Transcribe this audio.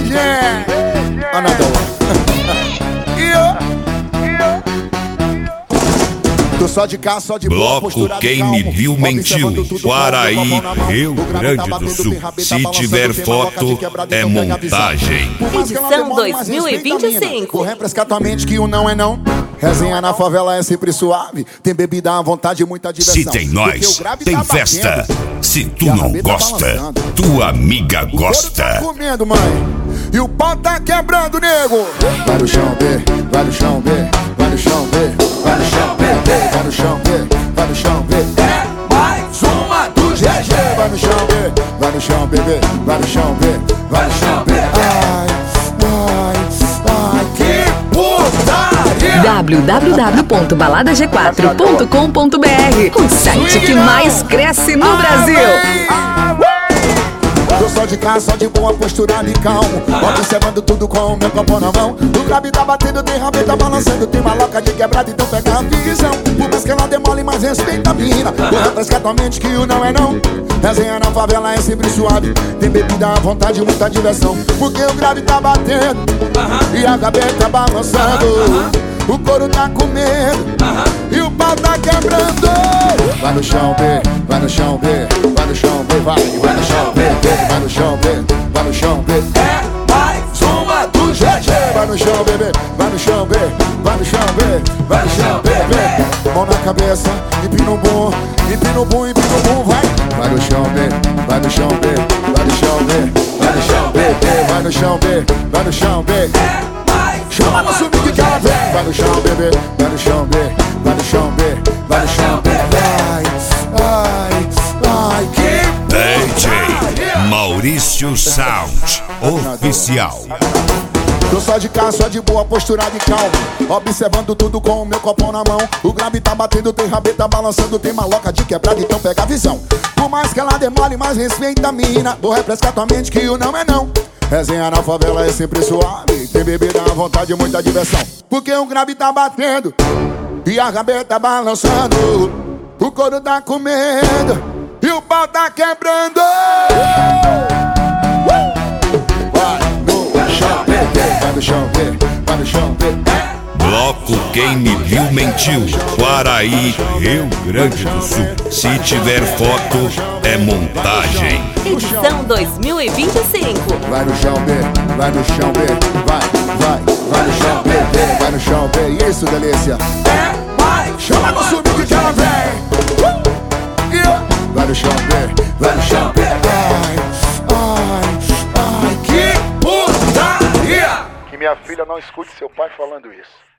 Tô só de cá, só de boa. Bloco Quem Me Viu Mentiu, Quaraí, Rio Grande do Sul. Se tiver foto, é montagem. Edição 2025. Vou refrescar tua mente que o não é não. Resenha na favela é sempre suave. Tem bebida à vontade e muita diversão. Se tem nós, tem festa. Se tu não gosta, tua amiga gosta. Tá comendo, mãe. E o pau tá quebrando, nego. Vai no chão, B, vai no chão, B, vai no chão, B, vai no chão, B, vai no chão, B, vai no chão, B. É mais uma do GG. Vai no chão, B, vai no chão, bebê, vai no chão, B, vai no chão, B. Ai, que putaria. www.baladag4.com.br, o site que mais cresce no Brasil. Tô só de cá, só de boa, posturado e calmo. Observando tudo com o meu copo na mão. O grave tá batendo, tem rabeta balançando. Tem maloca de quebrada, então pega a visão. Por mais que ela demole, mas respeita a mina. Vou refrescar tua mente que o não é não. Resenha na favela é sempre suave. Tem bebida à vontade e muita diversão. Porque o grave tá batendo e a gaveta balançando. O couro tá com medo e o pau tá quebrando. Vai no chão, B, vai no chão, B, vai no chão, B, vai no chão, B, vai no chão, B, vai no chão, B. É mais uma do GG. Vai no chão, bebê, vai no chão, B, vai no chão, B, vai no chão, B, B. Mão na cabeça, empina o bum, empina o bum, empina o bum, vai. Vai no chão, B, vai no chão, B, vai no chão, B, vai no chão, B, vai no chão, B, vai no chão, B. Chama no swing que ela vem. Vai no chão, bebê, vai no chão, B, vai no chão, B, vai no chão, B. Ai, que DJ Maurício Sound Oficial. Tô só de cá, só de boa, posturado e calmo. Observando tudo com o meu copão na mão. O grave tá batendo, tem rabeta balançando. Tem maloca de quebrada, então pega a visão. Por mais que ela demore, mais respeita a mina. Vou refrescar tua mente que o não é não. Resenha na favela é sempre suave. Tem bebida à vontade e muita diversão. Porque o grave tá batendo e a gaveta balançando. O couro tá com medo e o pau tá quebrando. Vai no chão, vai no chão, vai no chão, Bloco Quem Me Viu Mentiu, Quaraí, Rio Grande do Sul. Se tiver foto, é montagem. Edição 2025. Vai no chão, B, vai no chão, B, vai no chão, B, vai no chão, B. Isso, delícia. Chama no swing que ela vem. Vai no chão, B, vai no chão, B. Que putaria. Que minha filha não escute seu pai falando isso.